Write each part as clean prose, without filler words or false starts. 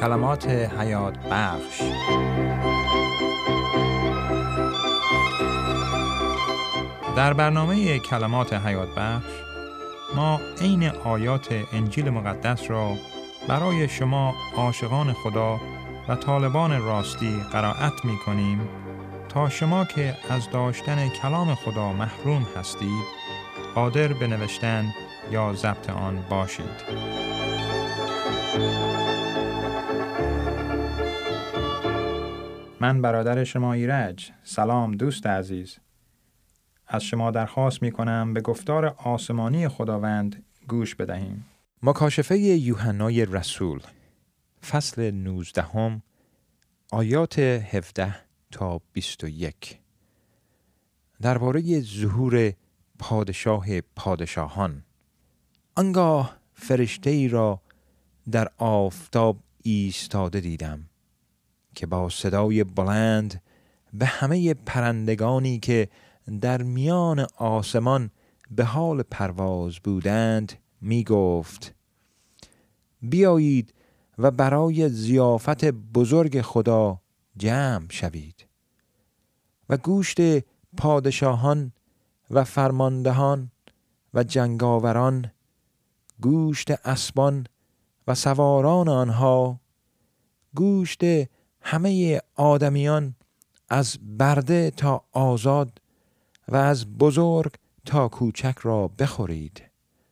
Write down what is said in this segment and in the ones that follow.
کلمات حیات بخش. در برنامه کلمات حیات بخش ما عین آیات انجیل مقدس را برای شما عاشقان خدا و طالبان راستی قرائت می کنیم تا شما که از داشتن کلام خدا محروم هستید قادر به نوشتن یا ضبط آن باشید. من برادر شما ایرج. سلام دوست عزیز. از شما درخواست می کنم به گفتار آسمانی خداوند گوش بدهیم. مکاشفه یوحنای رسول فصل 19 آیات 17 تا 21 درباره ظهور پادشاه پادشاهان. آنگاه فرشته‌ای را در آفتاب ایستاده دیدم که با صدای بلند به همه پرندگانی که در میان آسمان به حال پرواز بودند می گفت: بیایید و برای ضیافت بزرگ خدا جمع شوید و گوشت پادشاهان و فرماندهان و جنگاوران، گوشت اسبان و سواران آنها، گوشت همه آدمیان از برده تا آزاد و از بزرگ تا کوچک را بخورید.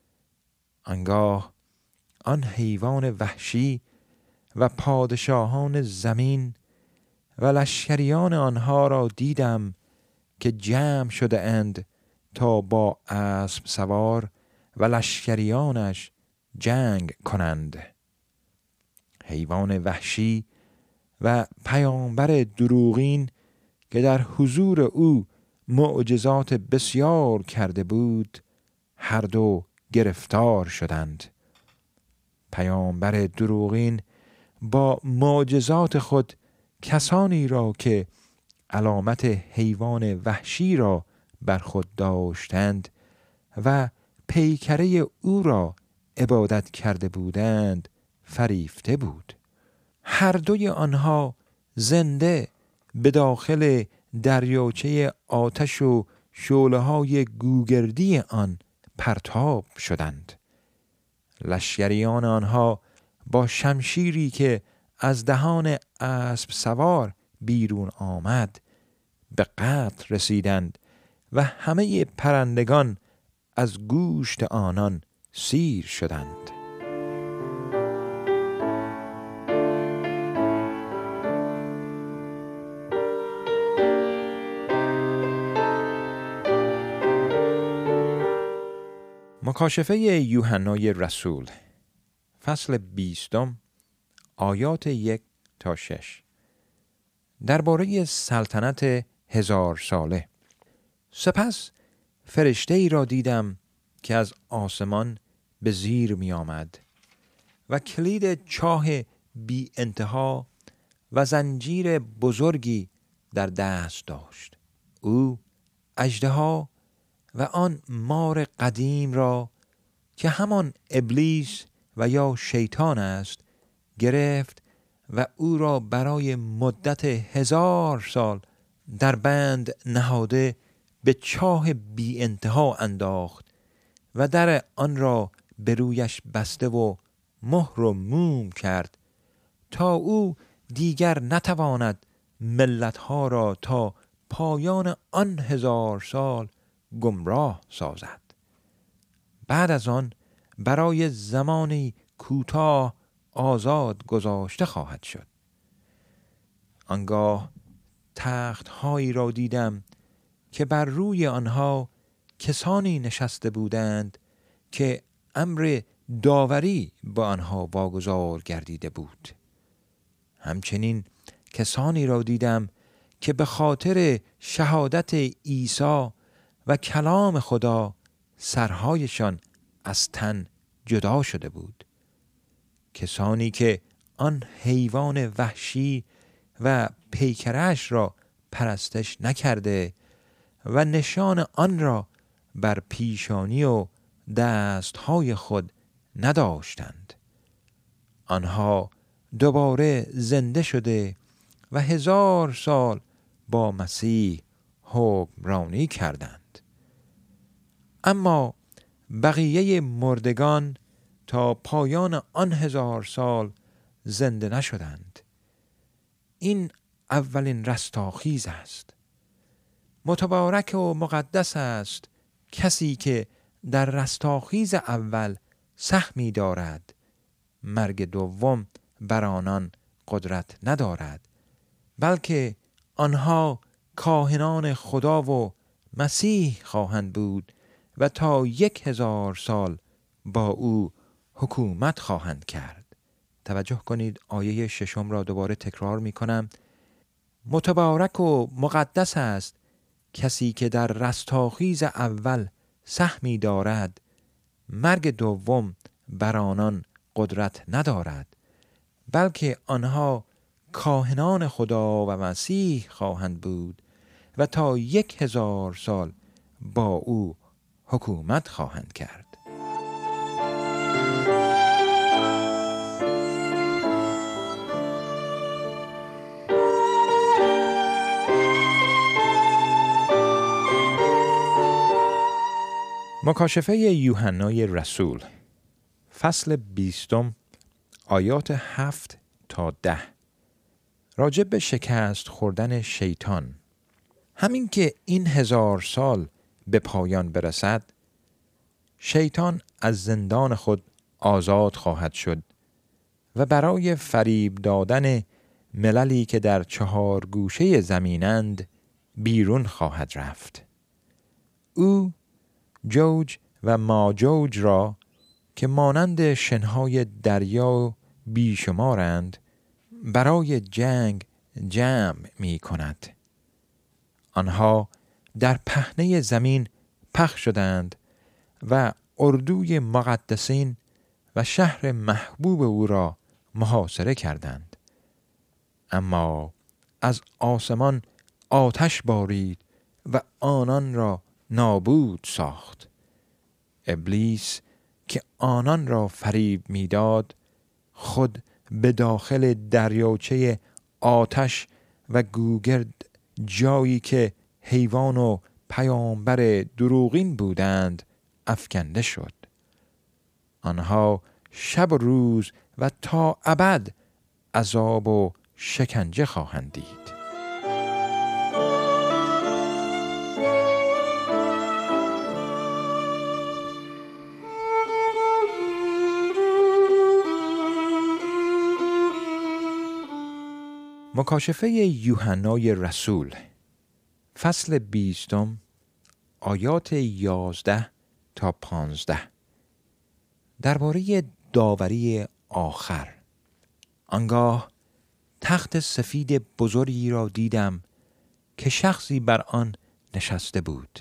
آنگاه آن حیوان وحشی و پادشاهان زمین و لشکریان آنها را دیدم که جمع شده اند تا با اسب سوار و لشکریانش جنگ کنند. حیوان وحشی و پیامبر دروغین که در حضور او معجزات بسیار کرده بود هر دو گرفتار شدند. پیامبر دروغین با معجزات خود کسانی را که علامت حیوان وحشی را بر خود داشتند و پیکره او را عبادت کرده بودند فریفته بود. هر دوی آنها زنده به داخل دریاچه آتش و شعله‌های گوگردی آن پرتاب شدند. لشکریان آنها با شمشیری که از دهان اسب سوار بیرون آمد به قتل رسیدند و همه پرندگان از گوشت آنان سیر شدند. مکاشفه یوحنای رسول فصل 20 آیات 1 تا 6 درباره سلطنت 1000 ساله. سپس فرشته‌ای را دیدم که از آسمان به زیر می آمد و کلید چاه بی انتها و زنجیر بزرگی در دست داشت. او اژدها و آن مار قدیم را که همان ابلیس و یا شیطان است گرفت و او را برای مدت 1000 سال در بند نهاده به چاه بی انتها انداخت و در آن را به رویش بسته و مهر و موم کرد تا او دیگر نتواند ملتها را تا پایان آن 1000 سال گمراه سازد. بعد از آن برای زمانی کوتاه آزاد گذاشته خواهد شد. آنگاه تخت‌هایی را دیدم که بر روی آنها کسانی نشسته بودند که امر داوری با آنها واگذار گردیده بود. همچنین کسانی را دیدم که به خاطر شهادت عیسی و کلام خدا سرهایشان از تن جدا شده بود. کسانی که آن حیوان وحشی و پیکرش را پرستش نکرده و نشان آن را بر پیشانی و دستهای خود نداشتند. آنها دوباره زنده شده و 1000 سال با مسیح حکمرانی کردند. اما بقیه مردگان تا پایان آن 1000 سال زنده نشدند. این اولین رستاخیز است. متبارک و مقدس است کسی که در رستاخیز اول سهمی دارد، مرگ دوم بر آنان قدرت ندارد، بلکه آنها کاهنان خدا و مسیح خواهند بود و تا 1000 سال با او حکومت خواهند کرد. توجه کنید آیه 6 را دوباره تکرار می کنم. متبارک و مقدس است کسی که در رستاخیز اول سهمی دارد، مرگ دوم بر آنان قدرت ندارد، بلکه آنها کاهنان خدا و مسیح خواهند بود و تا 1000 سال با او حکومت خواهند کرد. مکاشفه یوحنای رسول فصل 20 آیات 7 تا 10 راجع به شکست خوردن شیطان. همین که این 1000 سال به پایان برسد، شیطان از زندان خود آزاد خواهد شد و برای فریب دادن مللی که در 4 گوشه زمینند بیرون خواهد رفت. او جوج و ماجوج را که مانند شنهای دریا بیشمارند برای جنگ جمع می کند. آنها در پهنه زمین پخش شدند و اردوی مقدسین و شهر محبوب او را محاصره کردند. اما از آسمان آتش بارید و آنان را نابود ساخت. ابلیس که آنان را فریب میداد، خود به داخل دریاچه آتش و گوگرد، جایی که حیوان و پیامبر دروغین بودند، افکنده شد. آنها شب و روز و تا ابد عذاب و شکنجه خواهند دید. مکاشفه یوحنای رسول فصل 20 آیات 11 تا 15 درباره داوری آخر. آنگاه تخت سفید بزرگی را دیدم که شخصی بر آن نشسته بود.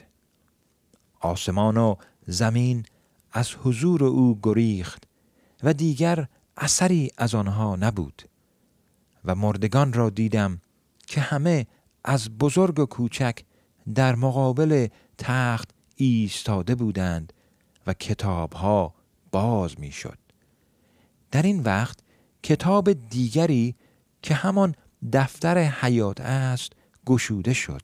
آسمان و زمین از حضور او گریخت و دیگر اثری از آنها نبود. و مردگان را دیدم که همه از بزرگ و کوچک در مقابل تخت ایستاده بودند و کتابها باز می شد. در این وقت کتاب دیگری که همان دفتر حیات است گشوده شد.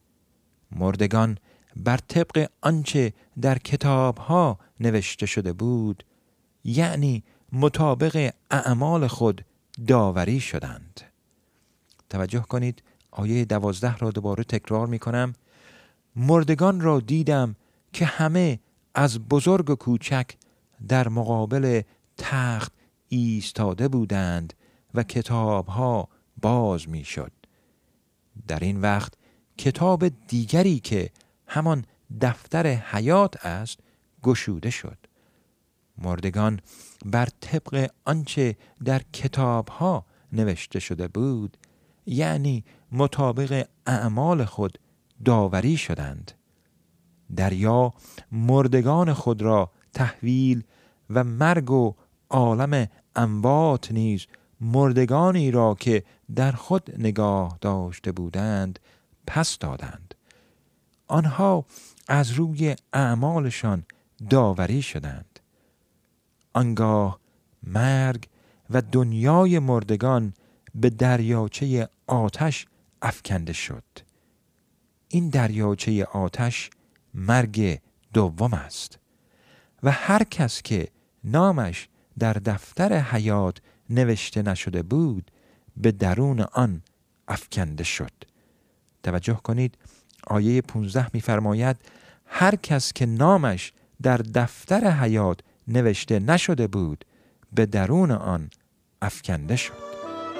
مردگان بر طبق آنچه در کتابها نوشته شده بود، یعنی مطابق اعمال خود داوری شدند. توجه کنید آیه 12 را دوباره تکرار می کنم. مردگان را دیدم که همه از بزرگ و کوچک در مقابل تخت ایستاده بودند و کتابها باز می شد. در این وقت کتاب دیگری که همان دفتر حیات است گشوده شد. مردگان بر طبق آنچه در کتابها نوشته شده بود، یعنی مطابق اعمال خود داوری شدند. دریا مردگان خود را تحویل و مرگ و عالم اموات نیز مردگانی را که در خود نگاه داشته بودند پس دادند. آنها از روی اعمالشان داوری شدند. آنگاه مرگ و دنیای مردگان به دریاچه آتش افکنده شد. این دریاچه آتش مرگ دوم است و هر کس که نامش در دفتر حیات نوشته نشده بود به درون آن افکنده شد. توجه کنید آیه 15 می‌فرماید هر کس که نامش در دفتر حیات نوشته نشده بود به درون آن افکنده شد.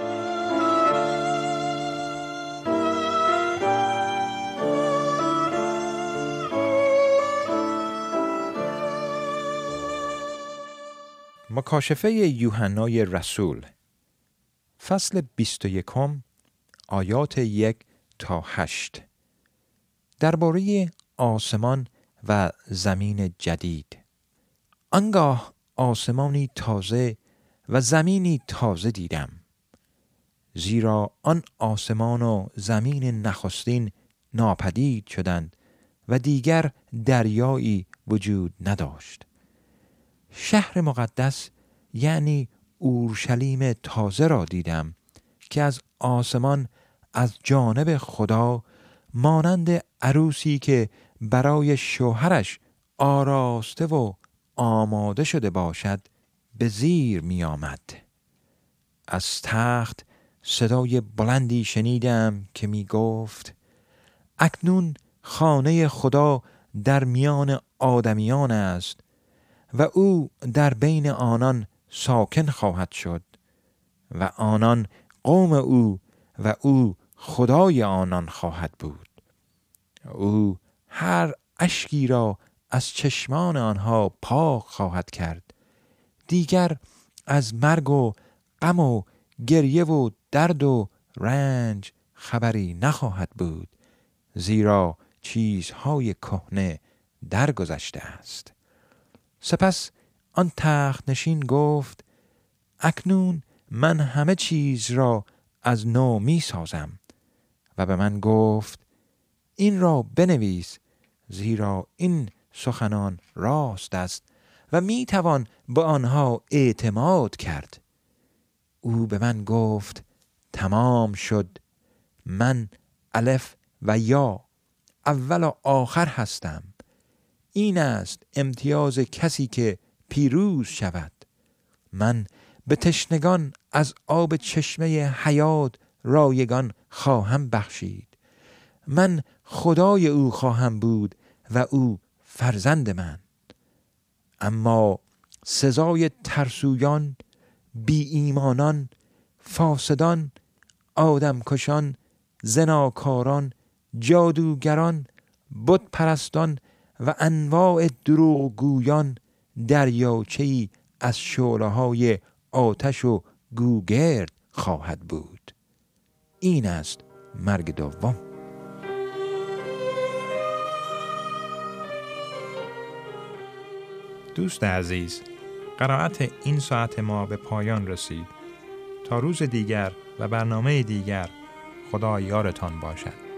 مکاشفه یوحنای رسول فصل 21 آیات 1 تا 8 درباره آسمان و زمین جدید. آنگاه آسمانی تازه و زمینی تازه دیدم، زیرا آن آسمان و زمین نخستین ناپدید شدند و دیگر دریایی وجود نداشت. شهر مقدس یعنی اورشلیم تازه را دیدم که از آسمان از جانب خدا مانند عروسی که برای شوهرش آراسته و آماده شده باشد به زیر می آمد. از تخت صدای بلندی شنیدم که می گفت اکنون خانه خدا در میان آدمیان است و او در بین آنان ساکن خواهد شد و آنان قوم او و او خدای آنان خواهد بود. او هر اشکی را از چشمان آنها پاک خواهد کرد. دیگر از مرگ و غم و گریه و درد و رنج خبری نخواهد بود، زیرا چیزهای کهنه درگذشته است. سپس آن تخت نشین گفت اکنون من همه چیز را از نو می سازم و به من گفت این را بنویس، زیرا این سخنان راست است و می توان به آنها اعتماد کرد. او به من گفت تمام شد. من الف و یا، اول و آخر هستم. این است امتیاز کسی که پیروز شود. من به تشنگان از آب چشمه حیات رایگان خواهم بخشید. من خدای او خواهم بود و او فرزند من. اما سزای ترسویان، بی ایمانان، فاسدان، آدمکشان، زناکاران، جادوگران، بت پرستان و انواع دروغگویان دریاچه‌ای از شعله‌های آتش و گوگرد خواهد بود. این است مرگ دوم. دوست عزیز، قرائت این ساعت ما به پایان رسید. تا روز دیگر و برنامه دیگر، خدا یارتان باشد.